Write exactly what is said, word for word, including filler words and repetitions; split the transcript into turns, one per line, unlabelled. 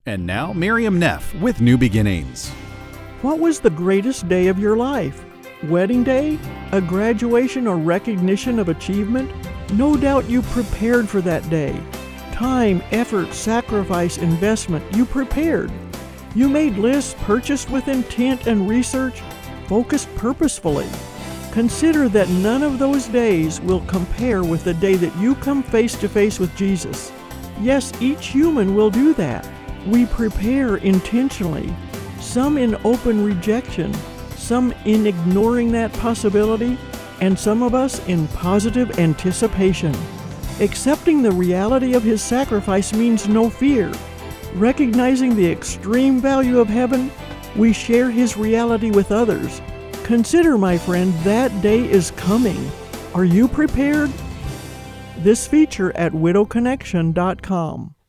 And now, Miriam Neff with New Beginnings.
What was the greatest day of your life? Wedding day? A graduation or recognition of achievement? No doubt you prepared for that day. Time, effort, sacrifice, investment, you prepared. You made lists, purchased with intent and research, focused purposefully. Consider that none of those days will compare with the day that you come face to face with Jesus. Yes, each human will do that. We prepare intentionally, some in open rejection, some in ignoring that possibility, and some of us in positive anticipation. Accepting the reality of His sacrifice means no fear. Recognizing the extreme value of heaven, we share His reality with others. Consider, my friend, that day is coming. Are you prepared? This feature at widow connection dot com.